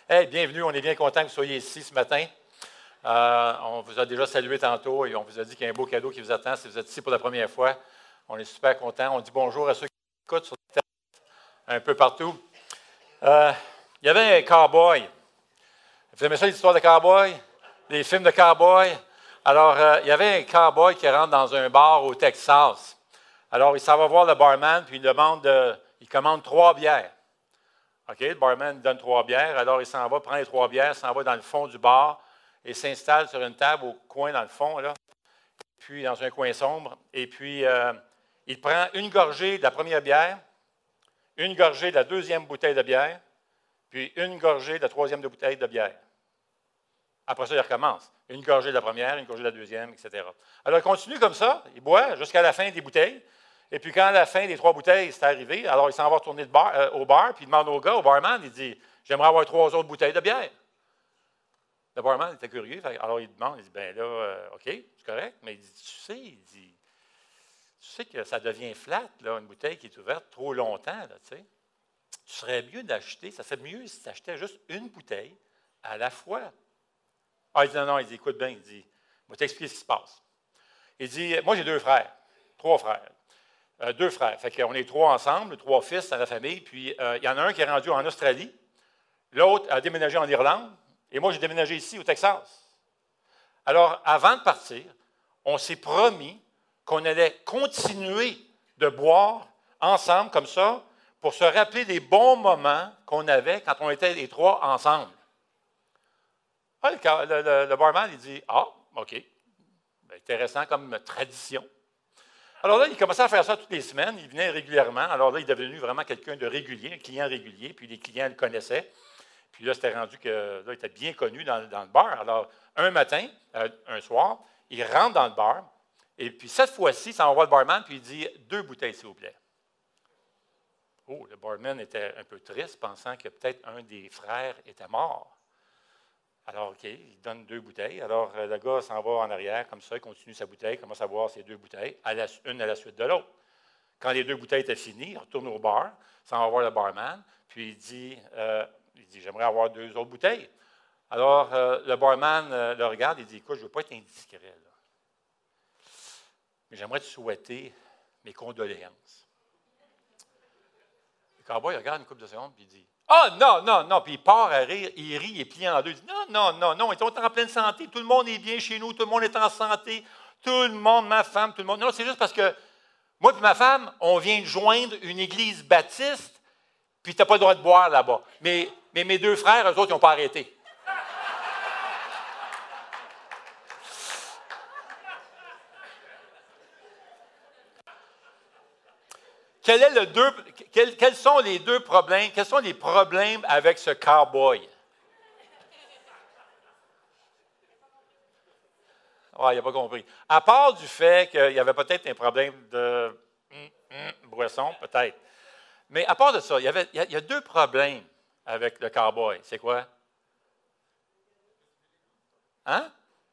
Hey, bienvenue, on est bien content que vous soyez ici ce matin. On vous a déjà salué tantôt et on vous a dit qu'il y a un beau cadeau qui vous attend si vous êtes ici pour la première fois. On est super contents. On dit bonjour à ceux qui écoutent sur Internet, un peu partout. Il y avait un cow-boy. Vous aimez ça, l'histoire de cow-boy? Les films de cow-boy? Alors, il y avait un cow-boy qui rentre dans un bar au Texas. Alors, il s'en va voir le barman, puis il commande 3 bières. OK, le barman donne 3 bières, alors il s'en va, prend les 3 bières, s'en va dans le fond du bar et s'installe sur une table au coin dans le fond, là, puis dans un coin sombre. Et puis, il prend une gorgée de la première bière, une gorgée de la deuxième bouteille de bière, puis une gorgée de la troisième bouteille de bière. Après ça, il recommence. Une gorgée de la première, une gorgée de la deuxième, etc. Alors, il continue comme ça, il boit jusqu'à la fin des bouteilles. Et puis, quand la fin des 3 bouteilles est arrivée, alors il s'en va retourner au bar, puis il demande au gars, au barman, il dit « J'aimerais avoir 3 autres bouteilles de bière. » Le barman était curieux, alors il demande, il dit « Bien là, OK, c'est correct. » Mais il dit tu sais que ça devient flat, là, une bouteille qui est ouverte trop longtemps, là, tu sais. Tu serais mieux d'acheter, ça serait mieux si tu achetais juste une bouteille à la fois. » Ah, il dit non, il dit, écoute bien, il dit, je vais t'expliquer ce qui se passe. Il dit, moi j'ai 2 frères, 3 frères. 2 frères. Fait qu'on est 3 ensemble, 3 fils dans la famille, puis il y en a un qui est rendu en Australie, l'autre a déménagé en Irlande, et moi j'ai déménagé ici au Texas. Alors, avant de partir, on s'est promis qu'on allait continuer de boire ensemble comme ça pour se rappeler des bons moments qu'on avait quand on était les 3 ensemble. Ah, le barman, il dit « Ah, OK, bien, intéressant comme tradition. » Alors là, il commençait à faire ça toutes les semaines, il venait régulièrement. Alors là, il est devenu vraiment quelqu'un de régulier, un client régulier, puis les clients le connaissaient. Puis là, c'était rendu que là, il était bien connu dans le bar. Alors, un matin, un soir, il rentre dans le bar, et puis cette fois-ci, ça envoie le barman, puis il dit « 2 bouteilles, s'il vous plaît. » Oh, le barman était un peu triste, pensant que peut-être un des frères était mort. Alors, OK, il donne 2 bouteilles. Alors, le gars s'en va en arrière, comme ça, il continue sa bouteille, commence à boire ses 2 bouteilles, une à la suite de l'autre. Quand les 2 bouteilles étaient finies, il retourne au bar, s'en va voir le barman, puis il dit j'aimerais avoir 2 autres bouteilles. Alors, le barman le regarde, il dit, écoute, je ne veux pas être indiscret, là, mais j'aimerais te souhaiter mes condoléances. Le cowboy regarde une couple de secondes, puis il dit, ah, non, non, non. Puis il part à rire, il rit, il est plié en deux. Il dit, non, non, non, non, on est en pleine santé. Tout le monde est bien chez nous, tout le monde est en santé. Tout le monde, ma femme, tout le monde. Non, c'est juste parce que moi et ma femme, on vient de joindre une église baptiste, puis tu n'as pas le droit de boire là-bas. Mais mes 2 frères, eux autres, ils n'ont pas arrêté. Quels sont les 2 problèmes? Quels sont les problèmes avec ce cow-boy? Ah, il n'a pas compris. À part du fait qu'il y avait peut-être un problème de boisson, peut-être. Mais à part de ça, il y a 2 problèmes avec le cow-boy. C'est quoi? Hein?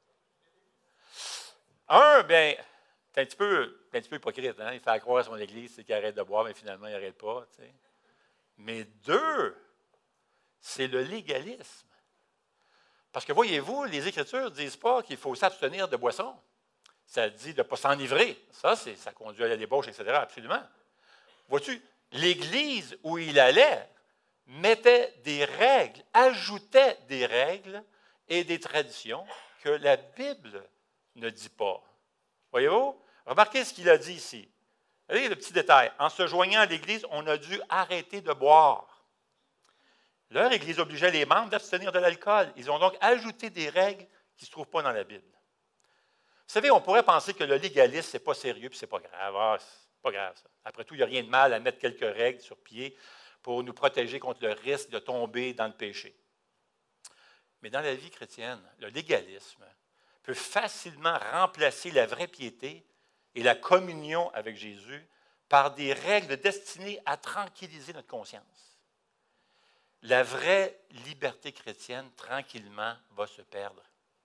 Un, bien, c'est un petit peu hypocrite. Hein? Il fait croire à son église qu'il arrête de boire, mais finalement, il n'arrête pas. Tu sais. Mais 2, c'est le légalisme. Parce que voyez-vous, les Écritures ne disent pas qu'il faut s'abstenir de boissons. Ça dit de ne pas s'enivrer. Ça conduit à la débauche, etc. Absolument. Vois-tu, l'Église où il allait mettait des règles, ajoutait des règles et des traditions que la Bible ne dit pas. Voyez-vous? Remarquez ce qu'il a dit ici. Regardez le petit détail. En se joignant à l'Église, on a dû arrêter de boire. Leur Église obligeait les membres d'abstenir de l'alcool. Ils ont donc ajouté des règles qui ne se trouvent pas dans la Bible. Vous savez, on pourrait penser que le légalisme, ce n'est pas sérieux et ce n'est pas grave. Ah, c'est pas grave, ça. Après tout, il n'y a rien de mal à mettre quelques règles sur pied pour nous protéger contre le risque de tomber dans le péché. Mais dans la vie chrétienne, le légalisme peut facilement remplacer la vraie piété et la communion avec Jésus par des règles destinées à tranquilliser notre conscience. La vraie liberté chrétienne, tranquillement, va se perdre.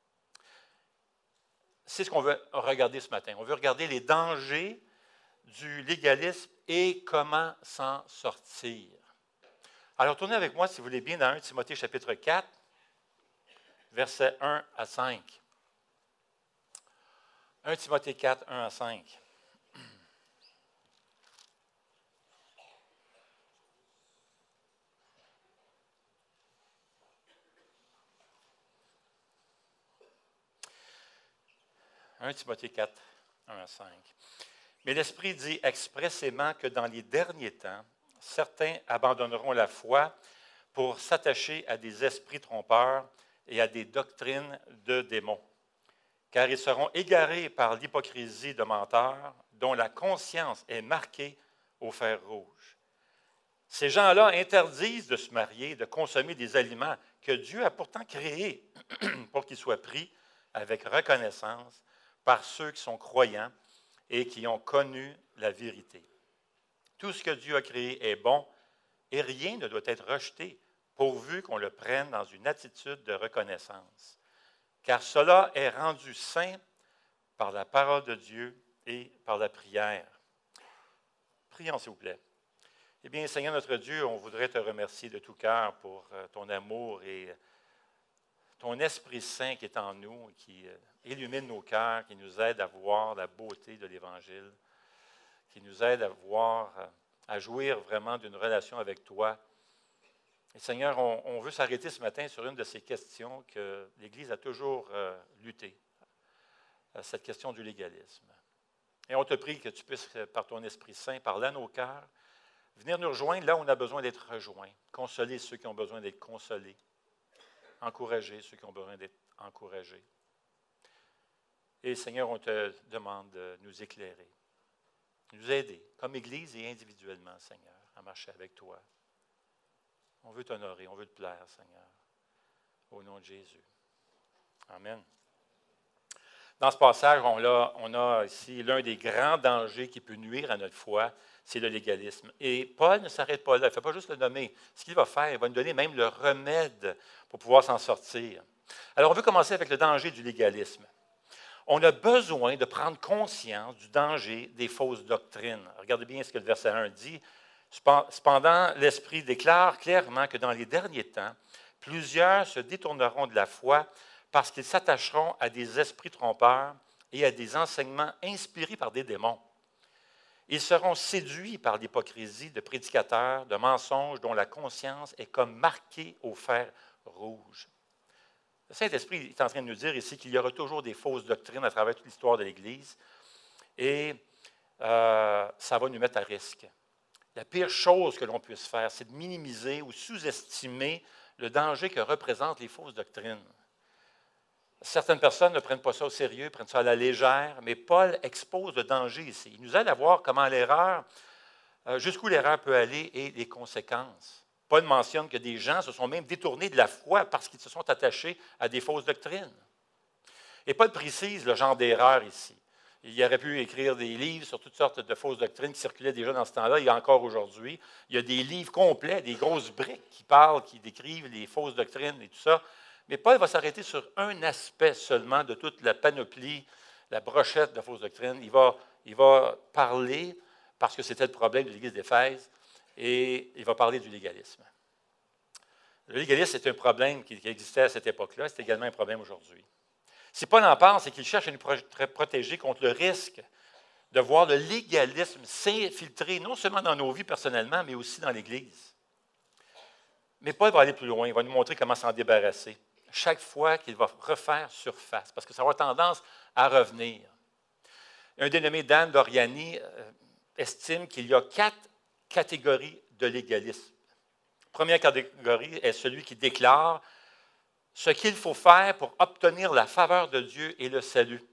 C'est ce qu'on veut regarder ce matin. On veut regarder les dangers du légalisme et comment s'en sortir. Alors, tournez avec moi, si vous voulez bien, dans 1 Timothée chapitre 4, versets 1 à 5. 1 Timothée 4, 1 à 5. « 1 Timothée 4, 1 à 5. Mais l'Esprit dit expressément que dans les derniers temps, certains abandonneront la foi pour s'attacher à des esprits trompeurs et à des doctrines de démons, car ils seront égarés par l'hypocrisie de menteurs dont la conscience est marquée au fer rouge. Ces gens-là interdisent de se marier, de consommer des aliments que Dieu a pourtant créés pour qu'ils soient pris avec reconnaissance par ceux qui sont croyants et qui ont connu la vérité. Tout ce que Dieu a créé est bon et rien ne doit être rejeté pourvu qu'on le prenne dans une attitude de reconnaissance. Car cela est rendu saint par la parole de Dieu et par la prière. Prions, s'il vous plaît. Eh bien, Seigneur notre Dieu, on voudrait te remercier de tout cœur pour ton amour et ton Esprit Saint qui est en nous, qui illumine nos cœurs, qui nous aide à voir la beauté de l'Évangile, qui nous aide à voir, à jouir vraiment d'une relation avec toi. Et Seigneur, on veut s'arrêter ce matin sur une de ces questions que l'Église a toujours lutté, cette question du légalisme. Et on te prie que tu puisses, par ton Esprit Saint, parler à nos cœurs, venir nous rejoindre là où on a besoin d'être rejoints, consoler ceux qui ont besoin d'être consolés, encourager ceux qui ont besoin d'être encouragés. Et Seigneur, on te demande de nous éclairer, nous aider, comme Église et individuellement, Seigneur, à marcher avec toi. On veut t'honorer, on veut te plaire, Seigneur, au nom de Jésus. Amen. Dans ce passage, on a ici l'un des grands dangers qui peut nuire à notre foi, c'est le légalisme. Et Paul ne s'arrête pas là, il ne fait pas juste le nommer. Ce qu'il va faire, il va nous donner même le remède pour pouvoir s'en sortir. Alors, on veut commencer avec le danger du légalisme. On a besoin de prendre conscience du danger des fausses doctrines. Regardez bien ce que le verset 1 dit. Cependant, l'Esprit déclare clairement que dans les derniers temps, plusieurs se détourneront de la foi parce qu'ils s'attacheront à des esprits trompeurs et à des enseignements inspirés par des démons. Ils seront séduits par l'hypocrisie de prédicateurs, de mensonges dont la conscience est comme marquée au fer rouge. Le Saint-Esprit est en train de nous dire ici qu'il y aura toujours des fausses doctrines à travers toute l'histoire de l'Église et ça va nous mettre à risque. La pire chose que l'on puisse faire, c'est de minimiser ou sous-estimer le danger que représentent les fausses doctrines. Certaines personnes ne prennent pas ça au sérieux, prennent ça à la légère, mais Paul expose le danger ici. Il nous aide à voir comment l'erreur, jusqu'où l'erreur peut aller et les conséquences. Paul mentionne que des gens se sont même détournés de la foi parce qu'ils se sont attachés à des fausses doctrines. Et Paul précise le genre d'erreur ici. Il aurait pu écrire des livres sur toutes sortes de fausses doctrines qui circulaient déjà dans ce temps-là, il y a encore aujourd'hui. Il y a des livres complets, des grosses briques qui parlent, qui décrivent les fausses doctrines et tout ça. Mais Paul va s'arrêter sur un aspect seulement de toute la panoplie, la brochette de fausses doctrines. Il va parler, parce que c'était le problème de l'Église d'Éphèse, et il va parler du légalisme. Le légalisme est un problème qui existait à cette époque-là, c'est également un problème aujourd'hui. Si Paul en parle, c'est qu'il cherche à nous protéger contre le risque de voir le légalisme s'infiltrer non seulement dans nos vies personnellement, mais aussi dans l'Église. Mais Paul va aller plus loin, il va nous montrer comment s'en débarrasser chaque fois qu'il va refaire surface, parce que ça va avoir tendance à revenir. Un dénommé Dan Doriani estime qu'il y a 4 catégories de légalisme. La première catégorie est celui qui déclare ce qu'il faut faire pour obtenir la faveur de Dieu et le salut.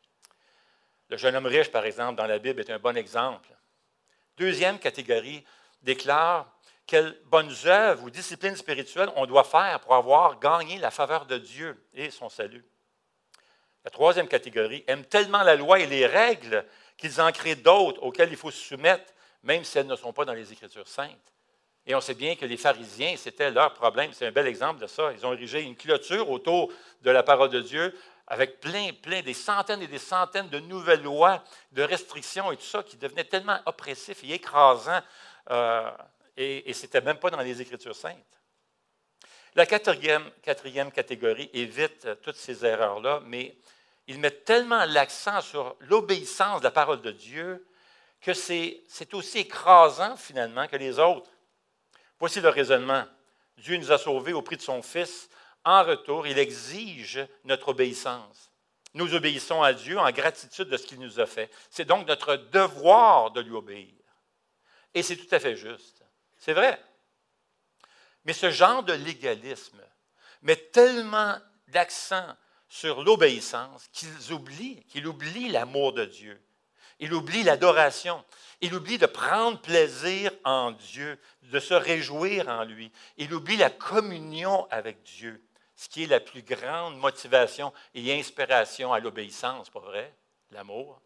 Le jeune homme riche, par exemple, dans la Bible, est un bon exemple. Deuxième catégorie déclare quelles bonnes œuvres ou disciplines spirituelles on doit faire pour avoir gagné la faveur de Dieu et son salut. La troisième catégorie aime tellement la loi et les règles qu'ils en créent d'autres auxquelles il faut se soumettre, même si elles ne sont pas dans les Écritures saintes. Et on sait bien que les pharisiens, c'était leur problème. C'est un bel exemple de ça. Ils ont érigé une clôture autour de la parole de Dieu avec plein, des centaines et des centaines de nouvelles lois, de restrictions et tout ça qui devenaient tellement oppressifs et écrasants. et ce n'était même pas dans les Écritures saintes. La quatrième catégorie évite toutes ces erreurs-là, mais ils mettent tellement l'accent sur l'obéissance de la parole de Dieu que c'est aussi écrasant finalement que les autres. Voici le raisonnement. Dieu nous a sauvés au prix de son Fils. En retour, il exige notre obéissance. Nous obéissons à Dieu en gratitude de ce qu'il nous a fait. C'est donc notre devoir de lui obéir. Et c'est tout à fait juste. C'est vrai. Mais ce genre de légalisme met tellement d'accent sur l'obéissance qu'il oublie l'amour de Dieu. Il oublie l'adoration. Il oublie de prendre plaisir en Dieu, de se réjouir en lui. Il oublie la communion avec Dieu, ce qui est la plus grande motivation et inspiration à l'obéissance, pas vrai? L'amour.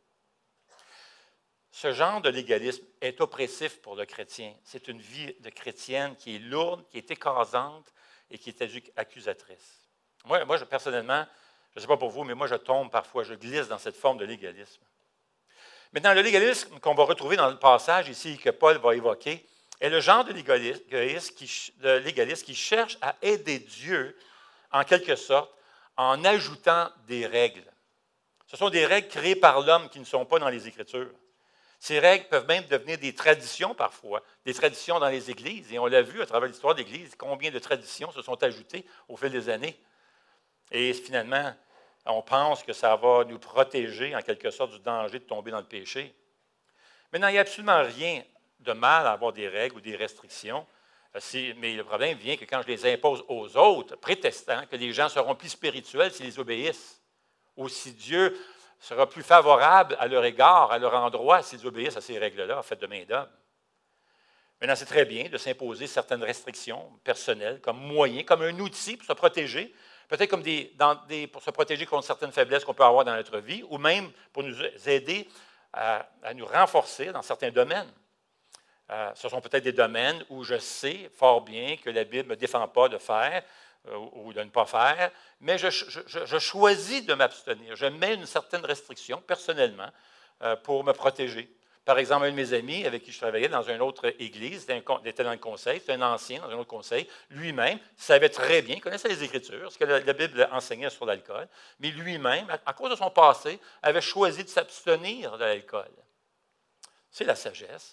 Ce genre de légalisme est oppressif pour le chrétien. C'est une vie de chrétienne qui est lourde, qui est écrasante et qui est accusatrice. Moi personnellement, je ne sais pas pour vous, mais moi, je tombe parfois, je glisse dans cette forme de légalisme. Maintenant, le légalisme qu'on va retrouver dans le passage ici que Paul va évoquer est le genre de légaliste qui cherche à aider Dieu, en quelque sorte, en ajoutant des règles. Ce sont des règles créées par l'homme qui ne sont pas dans les Écritures. Ces règles peuvent même devenir des traditions parfois, des traditions dans les églises. Et on l'a vu à travers l'histoire de l'Église, combien de traditions se sont ajoutées au fil des années. Et finalement, on pense que ça va nous protéger en quelque sorte du danger de tomber dans le péché. Maintenant, il n'y a absolument rien de mal à avoir des règles ou des restrictions. Mais le problème vient que quand je les impose aux autres, prétextant que les gens seront plus spirituels s'ils les obéissent, ou si Dieu sera plus favorable à leur égard, à leur endroit, s'ils obéissent à ces règles-là, faites de main d'homme. Maintenant, c'est très bien de s'imposer certaines restrictions personnelles comme moyen, comme un outil pour se protéger, peut-être comme pour se protéger contre certaines faiblesses qu'on peut avoir dans notre vie, ou même pour nous aider à nous renforcer dans certains domaines. Ce sont peut-être des domaines où je sais fort bien que la Bible ne me défend pas de faire ou de ne pas faire, mais je choisis de m'abstenir. Je mets une certaine restriction personnellement pour me protéger. Par exemple, un de mes amis avec qui je travaillais dans une autre église, il était dans le conseil, c'était un ancien dans un autre conseil, lui-même savait très bien, connaissait les Écritures, ce que la Bible enseignait sur l'alcool, mais lui-même, à cause de son passé, avait choisi de s'abstenir de l'alcool. C'est la sagesse.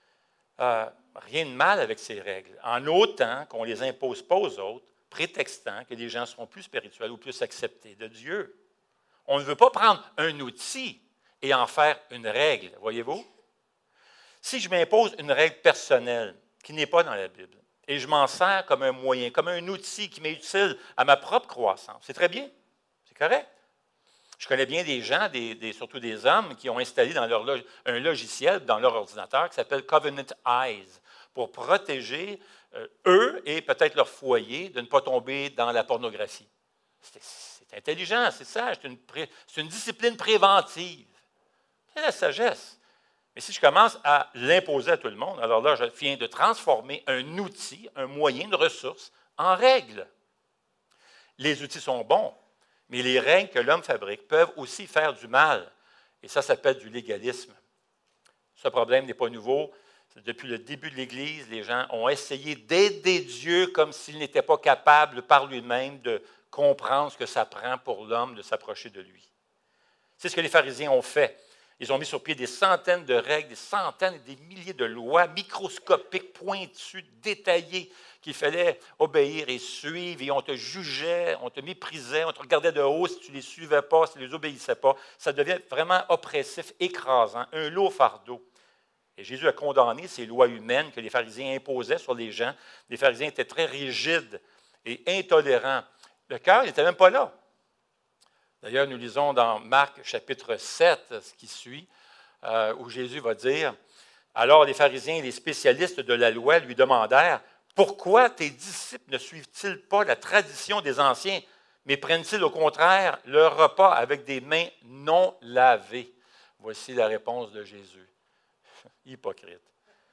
Rien de mal avec ces règles, en autant qu'on ne les impose pas aux autres, prétextant que les gens seront plus spirituels ou plus acceptés de Dieu. On ne veut pas prendre un outil et en faire une règle, voyez-vous? Si je m'impose une règle personnelle qui n'est pas dans la Bible, et je m'en sers comme un moyen, comme un outil qui m'est utile à ma propre croissance, c'est très bien, c'est correct. Je connais bien des gens, surtout des hommes, qui ont installé dans un logiciel dans leur ordinateur qui s'appelle Covenant Eyes pour protéger eux et peut-être leur foyer de ne pas tomber dans la pornographie. C'est intelligent, c'est sage, c'est une discipline préventive. C'est la sagesse. Mais si je commence à l'imposer à tout le monde, alors là, je viens de transformer un outil, un moyen, une ressource, en règle. Les outils sont bons, mais les règles que l'homme fabrique peuvent aussi faire du mal. Et ça s'appelle du légalisme. Ce problème n'est pas nouveau. Depuis le début de l'Église, les gens ont essayé d'aider Dieu comme s'il n'était pas capable par lui-même de comprendre ce que ça prend pour l'homme de s'approcher de lui. C'est ce que les pharisiens ont fait. Ils ont mis sur pied des centaines de règles, des centaines et des milliers de lois microscopiques, pointues, détaillées, qu'il fallait obéir et suivre, et on te jugeait, on te méprisait, on te regardait de haut si tu ne les suivais pas, si tu ne les obéissais pas. Ça devient vraiment oppressif, écrasant, un lourd fardeau. Et Jésus a condamné ces lois humaines que les pharisiens imposaient sur les gens. Les pharisiens étaient très rigides et intolérants. Le cœur n'était même pas là. D'ailleurs, nous lisons dans Marc chapitre 7, ce qui suit, où Jésus va dire, « Alors les pharisiens et les spécialistes de la loi lui demandèrent, « Pourquoi tes disciples ne suivent-ils pas la tradition des anciens, mais prennent-ils au contraire leur repas avec des mains non lavées? » Voici la réponse de Jésus. Hypocrite.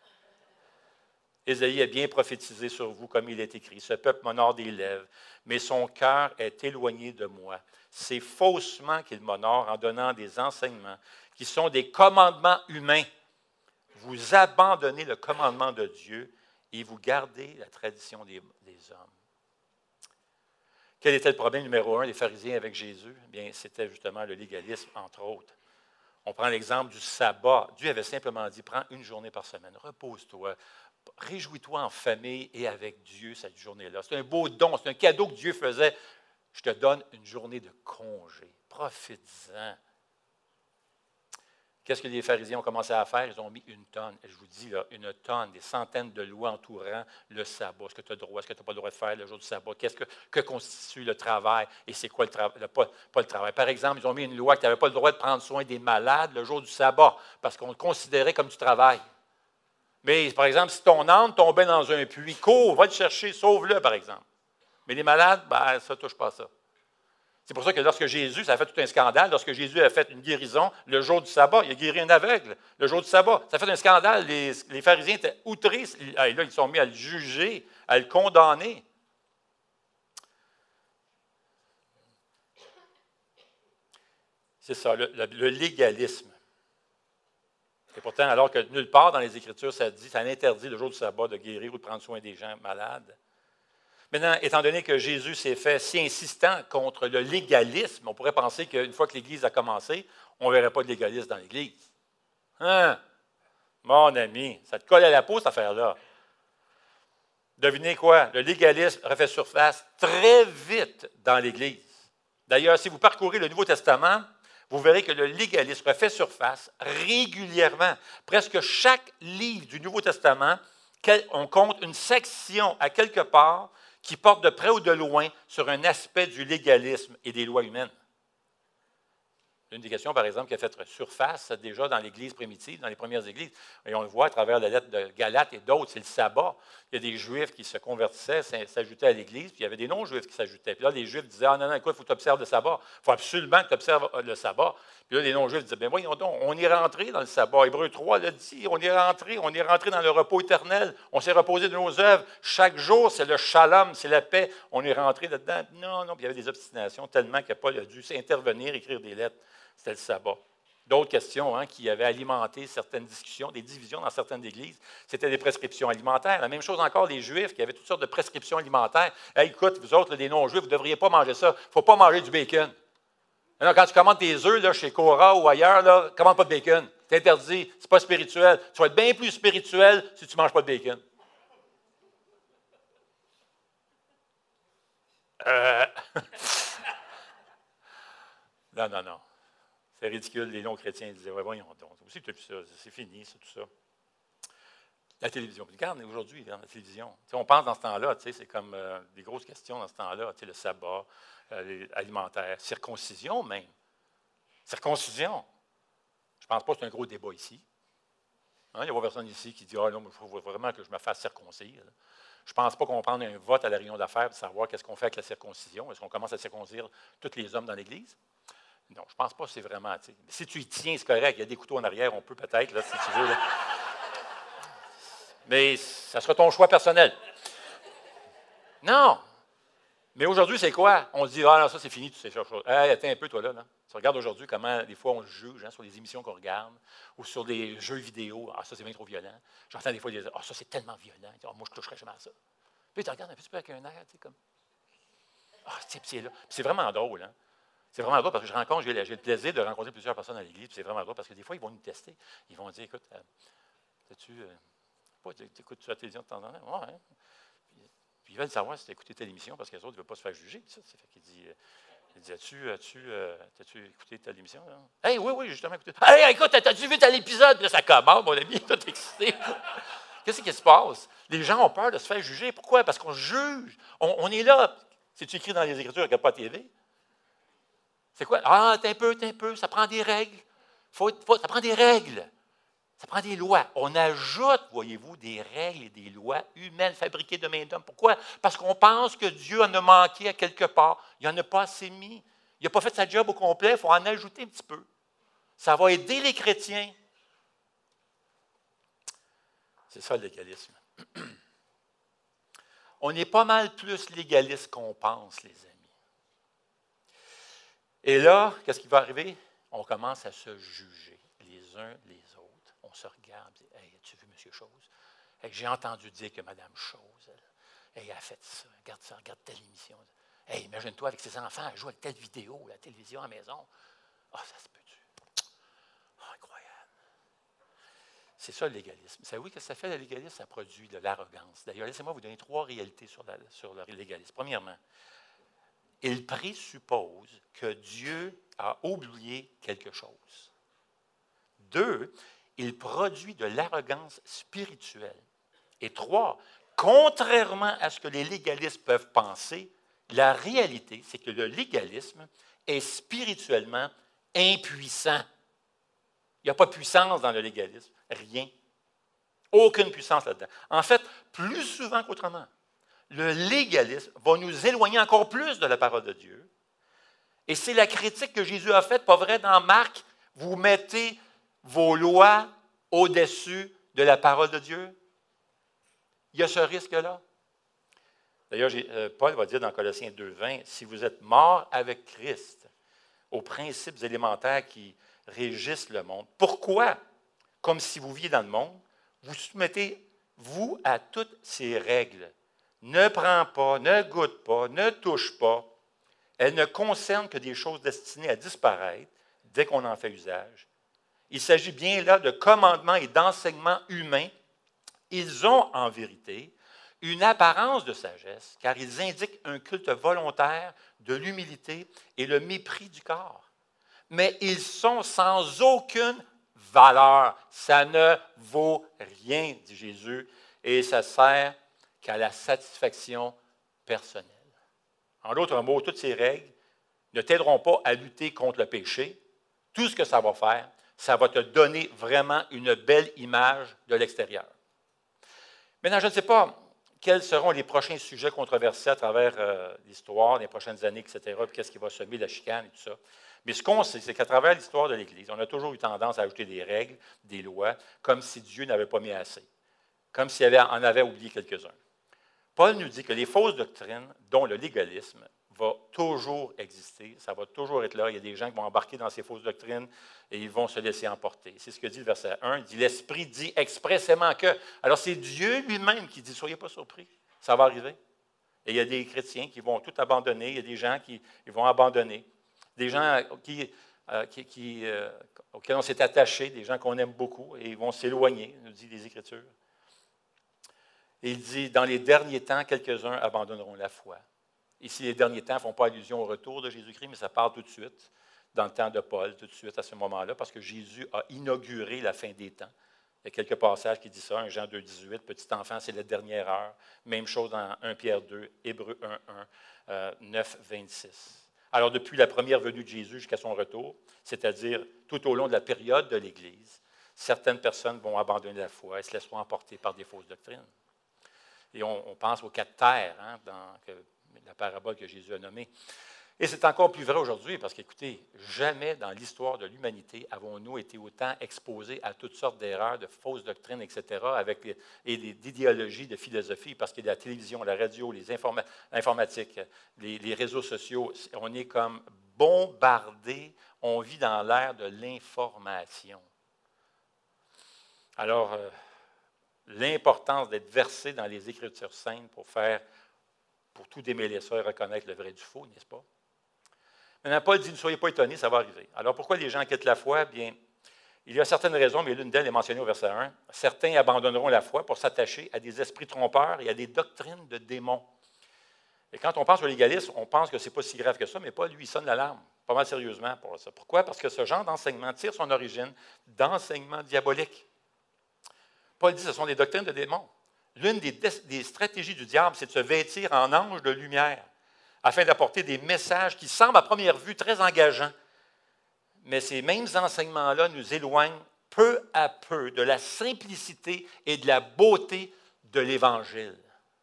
Ésaïe a bien prophétisé sur vous, comme il est écrit. Ce peuple m'honore des lèvres, mais son cœur est éloigné de moi. C'est faussement qu'il m'honore en donnant des enseignements qui sont des commandements humains. Vous abandonnez le commandement de Dieu et vous gardez la tradition des hommes. Quel était le problème numéro 1 des pharisiens avec Jésus? Bien, c'était justement le légalisme, entre autres. On prend l'exemple du sabbat. Dieu avait simplement dit, prends une journée par semaine, repose-toi, réjouis-toi en famille et avec Dieu cette journée-là. C'est un beau don, c'est un cadeau que Dieu faisait. Je te donne une journée de congé. Profite-en. Qu'est-ce que les pharisiens ont commencé à faire? Ils ont mis une tonne, je vous dis, là, une tonne, des centaines de lois entourant le sabbat. Ce que tu as le droit, ce que tu n'as pas le droit de faire le jour du sabbat? Que constitue le travail et c'est quoi pas le travail? Par exemple, ils ont mis une loi que tu n'avais pas le droit de prendre soin des malades le jour du sabbat parce qu'on le considérait comme du travail. Mais, par exemple, si ton âne tombait dans un puits, cours, va le chercher, sauve-le, par exemple. Mais les malades, ben, ça ne touche pas à ça. C'est pour ça que lorsque Jésus, ça a fait tout un scandale, lorsque Jésus a fait une guérison le jour du sabbat, il a guéri un aveugle le jour du sabbat. Ça a fait un scandale. Les pharisiens étaient outrés. Et là, ils sont mis à le juger, à le condamner. C'est ça, le légalisme. Et pourtant, alors que nulle part dans les Écritures, ça interdit le jour du sabbat de guérir ou de prendre soin des gens malades. Maintenant, étant donné que Jésus s'est fait si insistant contre le légalisme, on pourrait penser qu'une fois que l'Église a commencé, on ne verrait pas de légalisme dans l'Église. Hein? Mon ami, ça te colle à la peau, cette affaire-là. Devinez quoi? Le légalisme refait surface très vite dans l'Église. D'ailleurs, si vous parcourez le Nouveau Testament, vous verrez que le légalisme refait surface régulièrement. Presque chaque livre du Nouveau Testament, on compte une section à quelque part qui porte de près ou de loin sur un aspect du légalisme et des lois humaines. Une des questions, par exemple, qui a fait surface déjà dans l'Église primitive, dans les premières Églises, et on le voit à travers la lettre de Galates et d'autres, c'est le sabbat. Il y a des Juifs qui se convertissaient, s'ajoutaient à l'Église, puis il y avait des non-Juifs qui s'ajoutaient. Puis là, les Juifs disaient, ah non, non, écoute, il faut que tu observes le sabbat. Il faut absolument que tu observes le sabbat. Puis là, les non-Juifs disaient, bien voyons donc, on est rentré dans le sabbat. Hébreux 3 l'a dit, on est rentré dans le repos éternel. On s'est reposé de nos œuvres. Chaque jour, c'est le shalom, c'est la paix. On est rentré là-dedans. Non, non, puis il y avait des obstinations tellement que Paul a dû intervenir, écrire des lettres. C'était le sabbat. D'autres questions qui avaient alimenté certaines discussions, des divisions dans certaines églises, c'était des prescriptions alimentaires. La même chose encore, les Juifs qui avaient toutes sortes de prescriptions alimentaires. Hey, écoute, vous autres, les non-Juifs, vous ne devriez pas manger ça. Il ne faut pas manger du bacon. Alors, quand tu commandes tes œufs là, chez Cora ou ailleurs, là, commande pas de bacon. C'est interdit, ce n'est pas spirituel. Tu vas être bien plus spirituel si tu ne manges pas de bacon. Non, non, non. C'est ridicule, les non-chrétiens disaient, ouais, voyons donc, aussi tu as vu ça, c'est fini, c'est tout ça. La télévision. Regarde, aujourd'hui, dans la télévision, on pense dans ce temps-là, c'est comme des grosses questions dans ce temps-là, le sabbat, alimentaire, circoncision même. Circoncision. Je ne pense pas que c'est un gros débat ici. Il n'y a pas personne ici qui dit, ah non, il faut vraiment que je me fasse circoncire. Je ne pense pas qu'on prenne un vote à la réunion d'affaires pour savoir qu'est-ce qu'on fait avec la circoncision. Est-ce qu'on commence à circoncire tous les hommes dans l'Église? Non, je ne pense pas que c'est vraiment. Si tu y tiens, c'est correct. Il y a des couteaux en arrière, on peut peut-être, là, si tu veux. Là. Mais ça sera ton choix personnel. Non. Mais aujourd'hui, c'est quoi? On se dit, ah non, ça c'est fini, tu sais faire chose. Hey, attends un peu, toi là. Tu regardes aujourd'hui comment, des fois, on juge sur les émissions qu'on regarde ou sur des jeux vidéo. Ah, ça c'est bien trop violent. J'entends des fois dire, ah, ça c'est tellement violent. Ah, moi, je ne toucherais jamais à ça. Puis tu regardes un petit peu avec un air, tu sais, comme. Ah, c'est là. Puis c'est vraiment drôle, hein? C'est vraiment drôle parce que j'ai le plaisir de rencontrer plusieurs personnes à l'Église, puis c'est vraiment drôle parce que des fois, ils vont nous tester. Ils vont dire, écoute, tu écoutes la télévision de temps en temps? Ouais, hein? Puis ils veulent savoir si tu as écouté telle émission parce que les autres ne veulent pas se faire juger. Ça fait qu'il dit, as-tu écouté telle émission? Hey, oui, justement, écouté. Hey, écoute, as-tu vu tel épisode? Là, ça commence, mon ami, tout excité. Qu'est-ce qui se passe? Les gens ont peur de se faire juger. Pourquoi? Parce qu'on juge. On est là. C'est-tu écrit dans les Écritures, regarde pas la TV? C'est quoi? Ah, t'es un peu, ça prend des règles. Ça prend des règles. Ça prend des lois. On ajoute, voyez-vous, des règles et des lois humaines fabriquées de main d'homme. Pourquoi? Parce qu'on pense que Dieu en a manqué à quelque part. Il n'en a pas assez mis. Il n'a pas fait sa job au complet, il faut en ajouter un petit peu. Ça va aider les chrétiens. C'est ça le légalisme. On est pas mal plus légaliste qu'on pense, les amis. Et là, qu'est-ce qui va arriver? On commence à se juger les uns les autres. On se regarde et dit, hey, as-tu vu Monsieur Chose? Hey, j'ai entendu dire que Mme Chose, elle a fait ça, regarde telle émission. Hey, imagine-toi avec ses enfants, elle joue avec telle vidéo, la télévision à la maison. Ah, ça se peut-tu? Oh, incroyable. C'est ça le légalisme. Savez-vous que ça fait le légalisme? Ça produit de l'arrogance. D'ailleurs, laissez-moi vous donner 3 réalités sur le légalisme. Premièrement, il présuppose que Dieu a oublié quelque chose. 2, il produit de l'arrogance spirituelle. Et 3, contrairement à ce que les légalistes peuvent penser, la réalité, c'est que le légalisme est spirituellement impuissant. Il n'y a pas de puissance dans le légalisme. Rien. Aucune puissance là-dedans. En fait, plus souvent qu'autrement, le légalisme va nous éloigner encore plus de la parole de Dieu. Et c'est la critique que Jésus a faite, pas vrai, dans Marc, vous mettez vos lois au-dessus de la parole de Dieu. Il y a ce risque-là. D'ailleurs, Paul va dire dans Colossiens 2,20, si vous êtes morts avec Christ aux principes élémentaires qui régissent le monde, pourquoi, comme si vous viviez dans le monde, vous soumettez-vous à toutes ces règles? Ne prends pas, ne goûte pas, ne touche pas. Elles ne concernent que des choses destinées à disparaître dès qu'on en fait usage. Il s'agit bien là de commandements et d'enseignements humains. Ils ont en vérité une apparence de sagesse, car ils indiquent un culte volontaire de l'humilité et le mépris du corps. Mais ils sont sans aucune valeur. Ça ne vaut rien, dit Jésus, et ça sert qu'à la satisfaction personnelle. En d'autres mots, toutes ces règles ne t'aideront pas à lutter contre le péché. Tout ce que ça va faire, ça va te donner vraiment une belle image de l'extérieur. Maintenant, je ne sais pas quels seront les prochains sujets controversés à travers l'histoire, les prochaines années, etc., puis qu'est-ce qui va semer la chicane et tout ça. Mais ce qu'on sait, c'est qu'à travers l'histoire de l'Église, on a toujours eu tendance à ajouter des règles, des lois, comme si Dieu n'avait pas mis assez, comme s'il en avait oublié quelques-uns. Paul nous dit que les fausses doctrines, dont le légalisme, va toujours exister, ça va toujours être là. Il y a des gens qui vont embarquer dans ces fausses doctrines et ils vont se laisser emporter. C'est ce que dit le verset 1. Il dit, l'Esprit dit expressément que. Alors, c'est Dieu lui-même qui dit, soyez pas surpris, ça va arriver. Et il y a des chrétiens qui vont tout abandonner, il y a des gens qui vont abandonner, des gens auxquels on s'est attaché, des gens qu'on aime beaucoup, et ils vont s'éloigner, nous dit les Écritures. Et il dit, dans les derniers temps, quelques-uns abandonneront la foi. Ici, les derniers temps ne font pas allusion au retour de Jésus-Christ, mais ça parle tout de suite, dans le temps de Paul, tout de suite à ce moment-là, parce que Jésus a inauguré la fin des temps. Il y a quelques passages qui disent ça, 1 Jean 2,18, petit enfant, c'est la dernière heure. Même chose dans 1 Pierre 2, Hébreux 1,1, 9, 26. Alors, depuis la première venue de Jésus jusqu'à son retour, c'est-à-dire tout au long de la période de l'Église, certaines personnes vont abandonner la foi et se laisseront emporter par des fausses doctrines. Et on pense aux 4 terres, hein, dans la parabole que Jésus a nommée. Et c'est encore plus vrai aujourd'hui, parce qu'écoutez, jamais dans l'histoire de l'humanité avons-nous été autant exposés à toutes sortes d'erreurs, de fausses doctrines, etc., et d'idéologies, de philosophie, parce qu'il y a la télévision, la radio, l'informatique, les réseaux sociaux, on est comme bombardés, on vit dans l'ère de l'information. Alors, l'importance d'être versé dans les Écritures saintes pour tout démêler ça et reconnaître le vrai du faux, n'est-ce pas? Maintenant, Paul dit, ne soyez pas étonnés, ça va arriver. Alors, pourquoi les gens quittent la foi? Bien, il y a certaines raisons, mais l'une d'elles est mentionnée au verset 1. Certains abandonneront la foi pour s'attacher à des esprits trompeurs et à des doctrines de démons. Et quand on pense au légalisme, on pense que ce n'est pas si grave que ça, mais Paul, lui, il sonne l'alarme, pas mal sérieusement pour ça. Pourquoi? Parce que ce genre d'enseignement tire son origine d'enseignement diabolique. Paul dit que ce sont des doctrines de démons. L'une des stratégies du diable, c'est de se vêtir en ange de lumière afin d'apporter des messages qui semblent à première vue très engageants. Mais ces mêmes enseignements-là nous éloignent peu à peu de la simplicité et de la beauté de l'Évangile.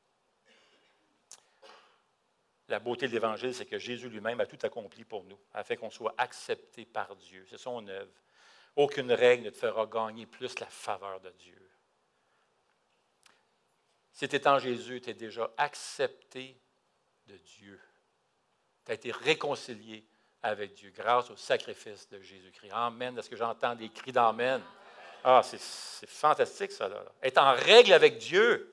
La beauté de l'Évangile, c'est que Jésus lui-même a tout accompli pour nous, afin qu'on soit accepté par Dieu. C'est son œuvre. Aucune règle ne te fera gagner plus la faveur de Dieu. Si tu es en Jésus, tu es déjà accepté de Dieu. Tu as été réconcilié avec Dieu grâce au sacrifice de Jésus-Christ. Amen. Est-ce que j'entends des cris d'Amen? Ah, c'est fantastique, ça, là. Être en règle avec Dieu.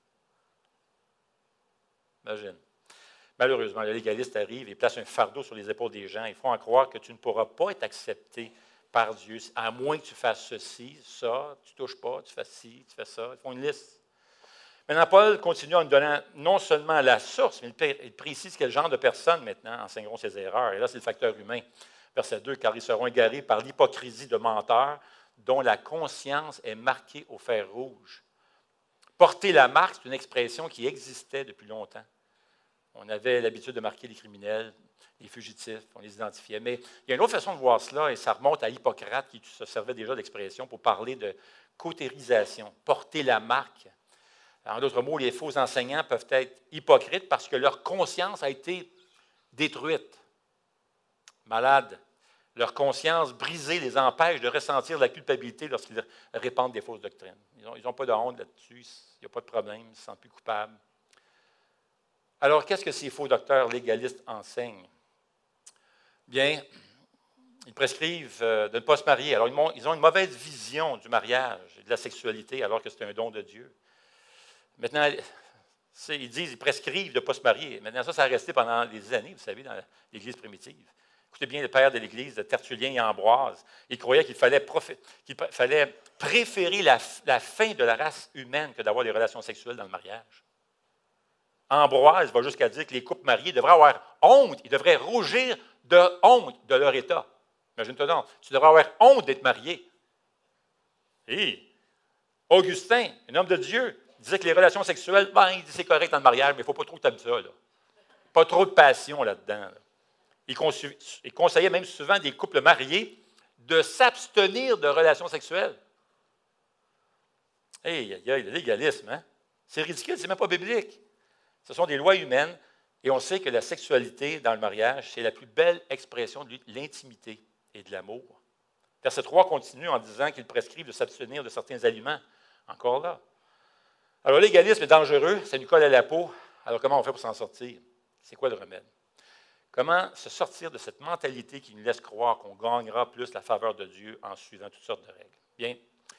Imagine. Malheureusement, le légaliste arrive et place un fardeau sur les épaules des gens. Ils font en croire que tu ne pourras pas être accepté par Dieu, à moins que tu fasses ceci, ça, tu ne touches pas, tu fais ci, tu fais ça. Ils font une liste. Maintenant, Paul continue en nous donnant non seulement la source, mais il précise quel genre de personnes, maintenant, enseigneront ses erreurs. Et là, c'est le facteur humain. Verset 2, « Car ils seront égarés par l'hypocrisie de menteurs, dont la conscience est marquée au fer rouge. » Porter la marque, c'est une expression qui existait depuis longtemps. On avait l'habitude de marquer les criminels, les fugitifs, on les identifiait. Mais il y a une autre façon de voir cela, et ça remonte à Hippocrate, qui se servait déjà d'expression pour parler de cautérisation, porter la marque. En d'autres mots, les faux enseignants peuvent être hypocrites parce que leur conscience a été détruite. Malades. Leur conscience brisée les empêche de ressentir la culpabilité lorsqu'ils répandent des fausses doctrines. Ils n'ont pas de honte là-dessus, il n'y a pas de problème, ils ne se sentent plus coupables. Alors, qu'est-ce que ces faux docteurs légalistes enseignent? Bien, ils prescrivent de ne pas se marier. Alors, ils ont une mauvaise vision du mariage et de la sexualité, alors que c'est un don de Dieu. Maintenant, ils prescrivent de ne pas se marier. Maintenant, ça a resté pendant des années, vous savez, dans l'Église primitive. Écoutez bien le père de l'Église, de Tertullien et Ambroise. Il croyait qu'il fallait préférer la fin de la race humaine que d'avoir des relations sexuelles dans le mariage. Ambroise va jusqu'à dire que les couples mariés devraient avoir honte, ils devraient rougir de honte de leur état. Imagine-toi donc, tu devrais avoir honte d'être marié. Et Augustin, un homme de Dieu, disait que les relations sexuelles, il dit c'est correct dans le mariage, mais il ne faut pas trop que tu aimes ça. Là. Pas trop de passion là-dedans. Là. Il conseillait même souvent des couples mariés de s'abstenir de relations sexuelles. Il y a le légalisme, hein? C'est ridicule, c'est même pas biblique. Ce sont des lois humaines et on sait que la sexualité dans le mariage, c'est la plus belle expression de l'intimité et de l'amour. Verset 3 continue en disant qu'il prescrivent de s'abstenir de certains aliments. Encore là. Alors, le légalisme est dangereux, ça nous colle à la peau. Alors, comment on fait pour s'en sortir? C'est quoi le remède? Comment se sortir de cette mentalité qui nous laisse croire qu'on gagnera plus la faveur de Dieu en suivant toutes sortes de règles? Bien,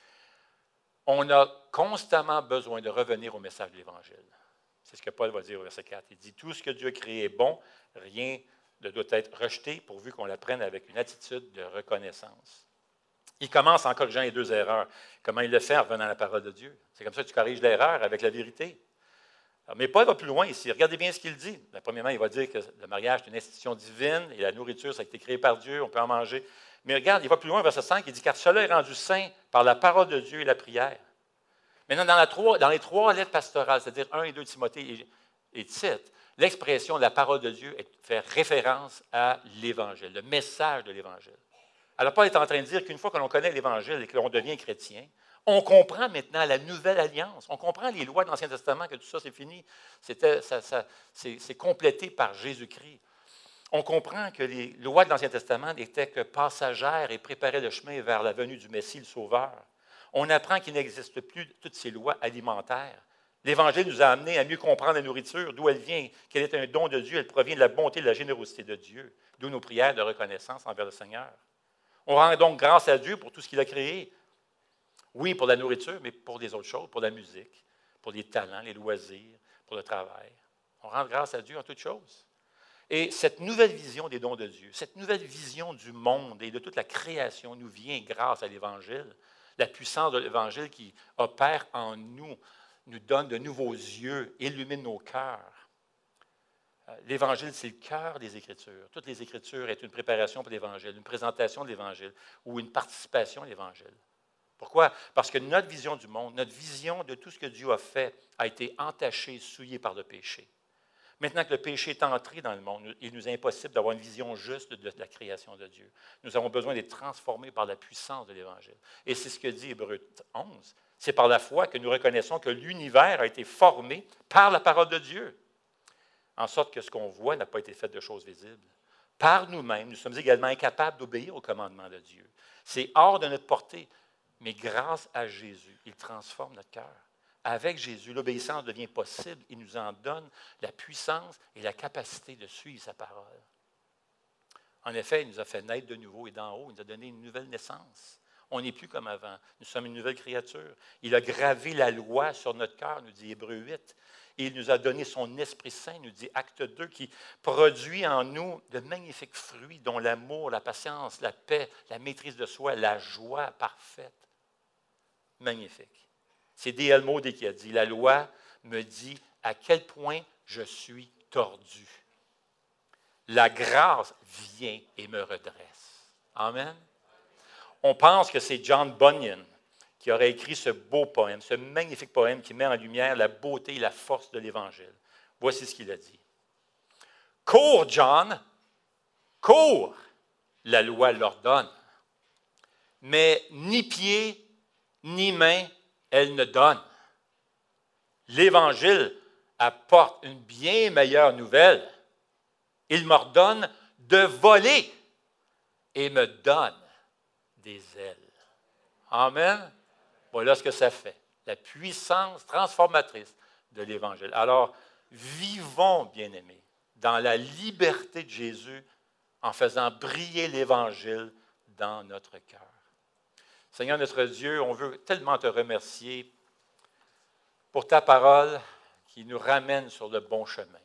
on a constamment besoin de revenir au message de l'Évangile. C'est ce que Paul va dire au verset 4. Il dit, « Tout ce que Dieu a créé est bon, rien ne doit être rejeté pourvu qu'on l'apprenne avec une attitude de reconnaissance. » Il commence en corrigeant les deux erreurs. Comment il le fait en revenant à la parole de Dieu? C'est comme ça que tu corriges l'erreur avec la vérité. Mais Paul va plus loin ici. Regardez bien ce qu'il dit. Premièrement, il va dire que le mariage est une institution divine et la nourriture, ça a été créé par Dieu, on peut en manger. Mais regarde, il va plus loin, verset 5, il dit, « Car cela est rendu saint par la parole de Dieu et la prière. » Maintenant, dans les trois lettres pastorales, c'est-à-dire 1 et 2 Timothée et Tite, l'expression de la parole de Dieu fait référence à l'Évangile, le message de l'Évangile. Alors, Paul est en train de dire qu'une fois que l'on connaît l'Évangile et que l'on devient chrétien, on comprend maintenant la nouvelle alliance. On comprend les lois de l'Ancien Testament, que tout ça, c'est fini. C'est complété par Jésus-Christ. On comprend que les lois de l'Ancien Testament n'étaient que passagères et préparaient le chemin vers la venue du Messie, le Sauveur. On apprend qu'il n'existe plus toutes ces lois alimentaires. L'Évangile nous a amenés à mieux comprendre la nourriture, d'où elle vient, qu'elle est un don de Dieu, elle provient de la bonté et de la générosité de Dieu, d'où nos prières de reconnaissance envers le Seigneur. On rend donc grâce à Dieu pour tout ce qu'il a créé. Oui, pour la nourriture, mais pour des autres choses, pour la musique, pour les talents, les loisirs, pour le travail. On rend grâce à Dieu en toutes choses. Et cette nouvelle vision des dons de Dieu, cette nouvelle vision du monde et de toute la création nous vient grâce à l'Évangile. La puissance de l'Évangile qui opère en nous, nous donne de nouveaux yeux, illumine nos cœurs. L'Évangile, c'est le cœur des Écritures. Toutes les Écritures est une préparation pour l'Évangile, une présentation de l'Évangile ou une participation à l'Évangile. Pourquoi? Parce que notre vision du monde, notre vision de tout ce que Dieu a fait a été entachée, souillée par le péché. Maintenant que le péché est entré dans le monde, il nous est impossible d'avoir une vision juste de la création de Dieu. Nous avons besoin d'être transformés par la puissance de l'Évangile. Et c'est ce que dit Hébreux 11. C'est par la foi que nous reconnaissons que l'univers a été formé par la parole de Dieu, en sorte que ce qu'on voit n'a pas été fait de choses visibles. Par nous-mêmes, nous sommes également incapables d'obéir au commandement de Dieu. C'est hors de notre portée, mais grâce à Jésus, il transforme notre cœur. Avec Jésus, l'obéissance devient possible. Il nous en donne la puissance et la capacité de suivre sa parole. En effet, il nous a fait naître de nouveau et d'en haut. Il nous a donné une nouvelle naissance. On n'est plus comme avant. Nous sommes une nouvelle créature. Il a gravé la loi sur notre cœur, nous dit Hébreux 8. Et il nous a donné son Esprit Saint, nous dit Acte 2, qui produit en nous de magnifiques fruits, dont l'amour, la patience, la paix, la maîtrise de soi, la joie parfaite. Magnifique. C'est D.L. Moody qui a dit, la loi me dit à quel point je suis tordu. La grâce vient et me redresse. Amen. On pense que c'est John Bunyan qui aurait écrit ce beau poème, ce magnifique poème qui met en lumière la beauté et la force de l'Évangile. Voici ce qu'il a dit. « Cours, John, cours, la loi l'ordonne, mais ni pied ni main elle ne donne. L'Évangile apporte une bien meilleure nouvelle. Il m'ordonne de voler et me donne des ailes. » Amen. Voilà ce que ça fait, la puissance transformatrice de l'Évangile. Alors, vivons, bien-aimés, dans la liberté de Jésus en faisant briller l'Évangile dans notre cœur. Seigneur notre Dieu, on veut tellement te remercier pour ta parole qui nous ramène sur le bon chemin.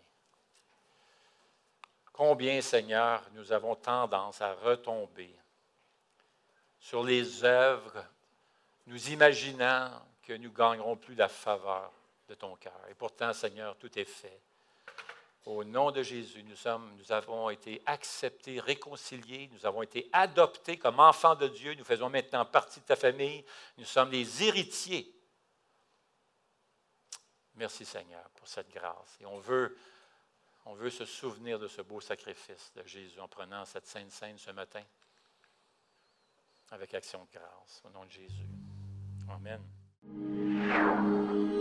Combien, Seigneur, nous avons tendance à retomber sur les œuvres, nous imaginant que nous ne gagnerons plus la faveur de ton cœur. Et pourtant, Seigneur, tout est fait. Au nom de Jésus, nous avons été acceptés, réconciliés, nous avons été adoptés comme enfants de Dieu, nous faisons maintenant partie de ta famille, nous sommes les héritiers. Merci Seigneur pour cette grâce. Et on veut se souvenir de ce beau sacrifice de Jésus en prenant cette sainte scène ce matin avec action de grâce. Au nom de Jésus. Amen.